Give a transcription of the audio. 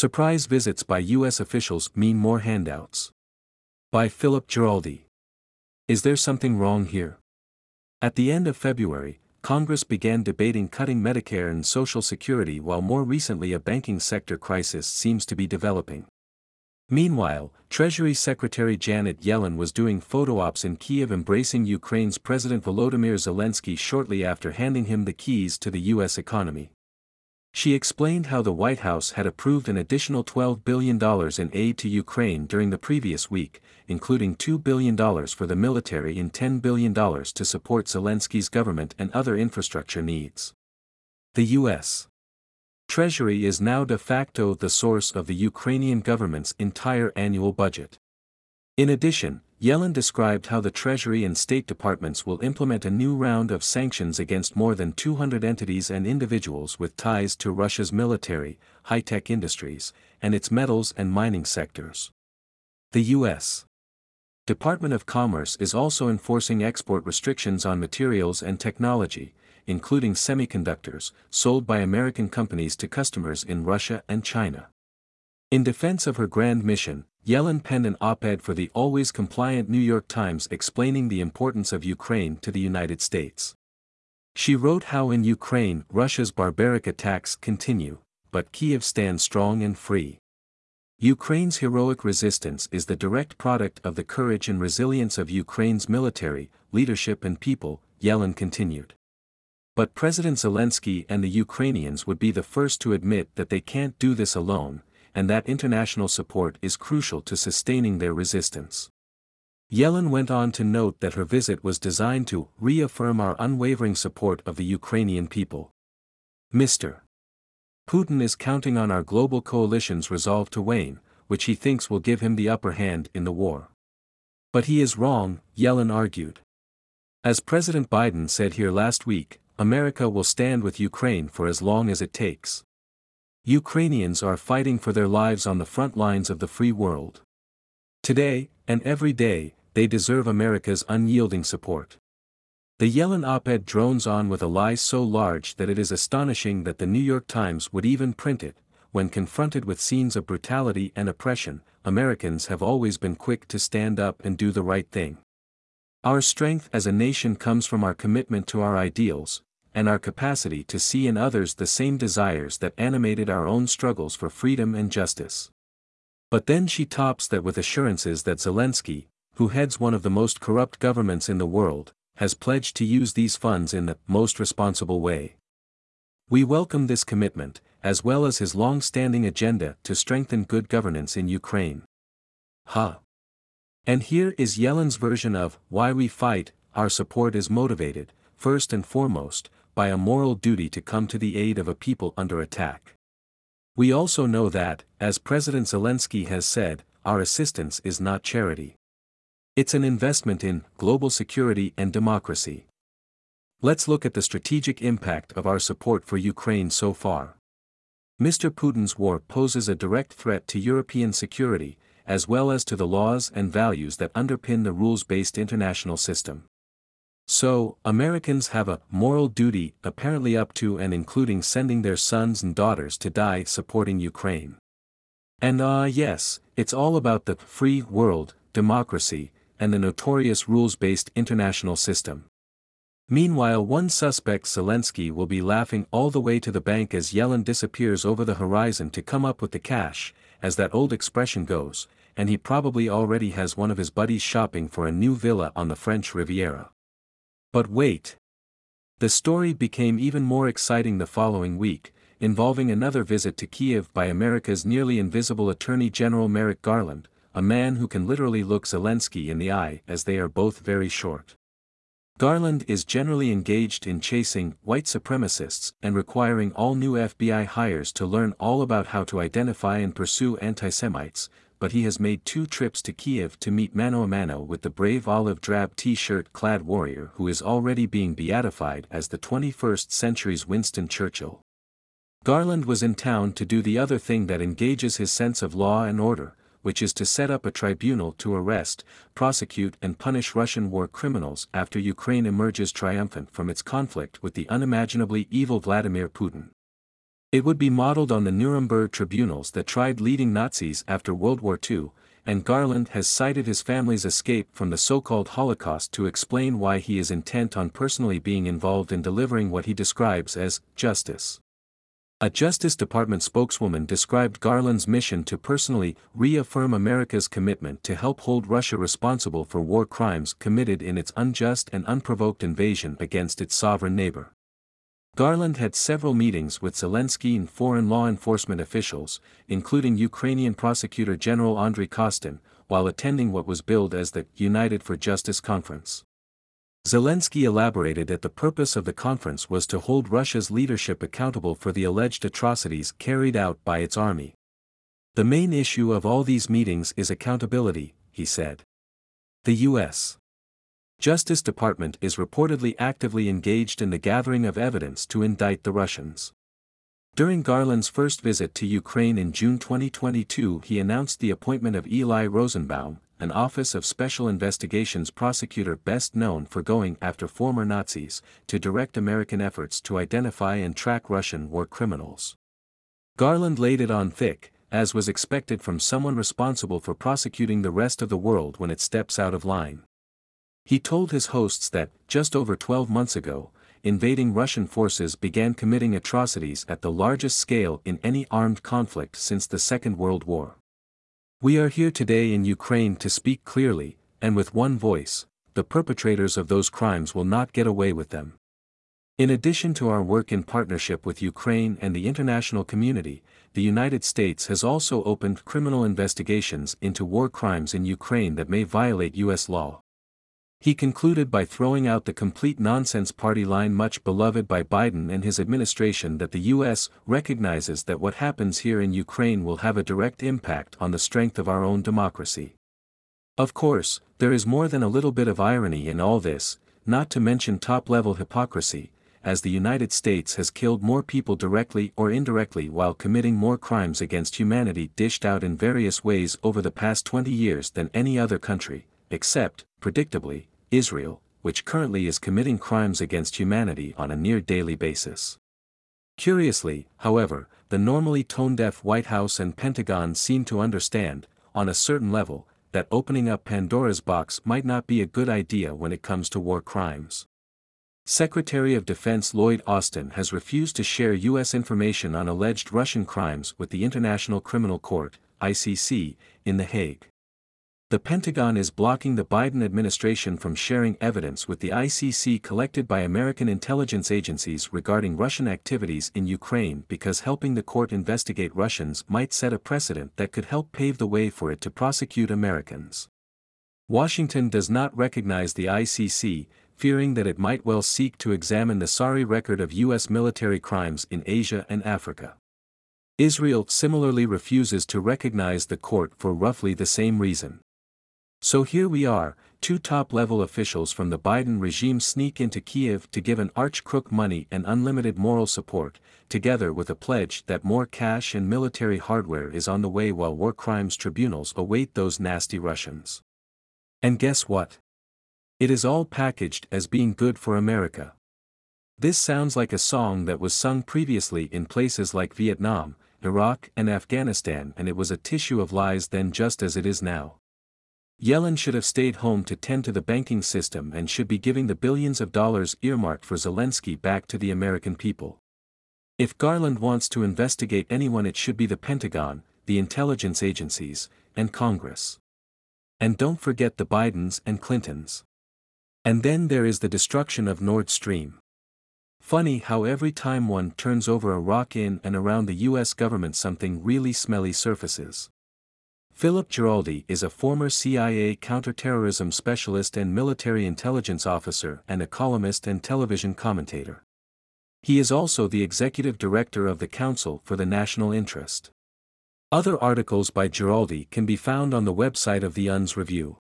Surprise visits by U.S. officials mean more handouts. By Philip Giraldi. Is there something wrong here? At the end of February, Congress began debating cutting Medicare and Social Security, while more recently a banking sector crisis seems to be developing. Meanwhile, Treasury Secretary Janet Yellen was doing photo ops in Kyiv embracing Ukraine's President Volodymyr Zelensky shortly after handing him the keys to the U.S. economy. She explained how the White House had approved an additional $12 billion in aid to Ukraine during the previous week, including $2 billion for the military and $10 billion to support Zelensky's government and other infrastructure needs. The U.S. Treasury is now de facto the source of the Ukrainian government's entire annual budget. In addition, Yellen described how the Treasury and State Departments will implement a new round of sanctions against more than 200 entities and individuals with ties to Russia's military, high-tech industries, and its metals and mining sectors. The U.S. Department of Commerce is also enforcing export restrictions on materials and technology, including semiconductors, sold by American companies to customers in Russia and China. In defense of her grand mission, Yellen penned an op-ed for the always compliant New York Times explaining the importance of Ukraine to the United States. She wrote how in Ukraine Russia's barbaric attacks continue, but Kyiv stands strong and free. Ukraine's heroic resistance is the direct product of the courage and resilience of Ukraine's military, leadership and people, Yellen continued. But President Zelensky and the Ukrainians would be the first to admit that they can't do this alone, and that international support is crucial to sustaining their resistance. Yellen went on to note that her visit was designed to reaffirm our unwavering support of the Ukrainian people. Mr. Putin is counting on our global coalition's resolve to wane, which he thinks will give him the upper hand in the war. But he is wrong, Yellen argued. As President Biden said here last week, America will stand with Ukraine for as long as it takes. Ukrainians are fighting for their lives on the front lines of the free world. Today, and every day, they deserve America's unyielding support. The Yellen op-ed drones on with a lie so large that it is astonishing that the New York Times would even print it. When confronted with scenes of brutality and oppression, Americans have always been quick to stand up and do the right thing. Our strength as a nation comes from our commitment to our ideals, and our capacity to see in others the same desires that animated our own struggles for freedom and justice. But then she tops that with assurances that Zelensky, who heads one of the most corrupt governments in the world, has pledged to use these funds in the most responsible way. We welcome this commitment, as well as his long-standing agenda to strengthen good governance in Ukraine. And here is Yellen's version of why we fight. Our support is motivated, first and foremost, by a moral duty to come to the aid of a people under attack. We also know that, as President Zelensky has said, our assistance is not charity. It's an investment in global security and democracy. Let's look at the strategic impact of our support for Ukraine so far. Mr. Putin's war poses a direct threat to European security, as well as to the laws and values that underpin the rules-based international system. So, Americans have a moral duty, apparently up to and including sending their sons and daughters to die supporting Ukraine. And yes, it's all about the free world, democracy, and the notorious rules-based international system. Meanwhile, one suspect, Zelensky, will be laughing all the way to the bank as Yellen disappears over the horizon to come up with the cash, as that old expression goes, and he probably already has one of his buddies shopping for a new villa on the French Riviera. But wait. The story became even more exciting the following week, involving another visit to Kyiv by America's nearly invisible Attorney General Merrick Garland, a man who can literally look Zelensky in the eye as they are both very short. Garland is generally engaged in chasing white supremacists and requiring all new FBI hires to learn all about how to identify and pursue anti-Semites, but he has made 2 trips to Kyiv to meet mano a mano with the brave olive drab t-shirt clad warrior who is already being beatified as the 21st century's Winston Churchill. Garland was in town to do the other thing that engages his sense of law and order, which is to set up a tribunal to arrest, prosecute and punish Russian war criminals after Ukraine emerges triumphant from its conflict with the unimaginably evil Vladimir Putin. It would be modeled on the Nuremberg tribunals that tried leading Nazis after World War II, and Garland has cited his family's escape from the so-called Holocaust to explain why he is intent on personally being involved in delivering what he describes as justice. A Justice Department spokeswoman described Garland's mission to personally reaffirm America's commitment to help hold Russia responsible for war crimes committed in its unjust and unprovoked invasion against its sovereign neighbor. Garland had several meetings with Zelensky and foreign law enforcement officials, including Ukrainian Prosecutor General Andriy Kostin, while attending what was billed as the United for Justice Conference. Zelensky elaborated that the purpose of the conference was to hold Russia's leadership accountable for the alleged atrocities carried out by its army. The main issue of all these meetings is accountability, he said. The U.S. Justice Department is reportedly actively engaged in the gathering of evidence to indict the Russians. During Garland's first visit to Ukraine in June 2022, he announced the appointment of Eli Rosenbaum, an Office of Special Investigations prosecutor best known for going after former Nazis, to direct American efforts to identify and track Russian war criminals. Garland laid it on thick, as was expected from someone responsible for prosecuting the rest of the world when it steps out of line. He told his hosts that, just over 12 months ago, invading Russian forces began committing atrocities at the largest scale in any armed conflict since the Second World War. We are here today in Ukraine to speak clearly, and with one voice: the perpetrators of those crimes will not get away with them. In addition to our work in partnership with Ukraine and the international community, the United States has also opened criminal investigations into war crimes in Ukraine that may violate U.S. law. He concluded by throwing out the complete nonsense party line much beloved by Biden and his administration that the U.S. recognizes that what happens here in Ukraine will have a direct impact on the strength of our own democracy. Of course, there is more than a little bit of irony in all this, not to mention top-level hypocrisy, as the United States has killed more people directly or indirectly while committing more crimes against humanity dished out in various ways over the past 20 years than any other country, except, predictably, Israel, which currently is committing crimes against humanity on a near-daily basis. Curiously, however, the normally tone-deaf White House and Pentagon seem to understand, on a certain level, that opening up Pandora's box might not be a good idea when it comes to war crimes. Secretary of Defense Lloyd Austin has refused to share U.S. information on alleged Russian crimes with the International Criminal Court, ICC, in The Hague. The Pentagon is blocking the Biden administration from sharing evidence with the ICC collected by American intelligence agencies regarding Russian activities in Ukraine because helping the court investigate Russians might set a precedent that could help pave the way for it to prosecute Americans. Washington does not recognize the ICC, fearing that it might well seek to examine the sorry record of U.S. military crimes in Asia and Africa. Israel similarly refuses to recognize the court for roughly the same reason. So here we are, two top-level officials from the Biden regime sneak into Kiev to give an arch-crook money and unlimited moral support, together with a pledge that more cash and military hardware is on the way while war crimes tribunals await those nasty Russians. And guess what? It is all packaged as being good for America. This sounds like a song that was sung previously in places like Vietnam, Iraq and Afghanistan, and it was a tissue of lies then just as it is now. Yellen should have stayed home to tend to the banking system and should be giving the billions of dollars earmarked for Zelensky back to the American people. If Garland wants to investigate anyone, it should be the Pentagon, the intelligence agencies, and Congress. And don't forget the Bidens and Clintons. And then there is the destruction of Nord Stream. Funny how every time one turns over a rock in and around the U.S. government something really smelly surfaces. Philip Giraldi is a former CIA counterterrorism specialist and military intelligence officer and a columnist and television commentator. He is also the executive director of the Council for the National Interest. Other articles by Giraldi can be found on the website of the UN's Review.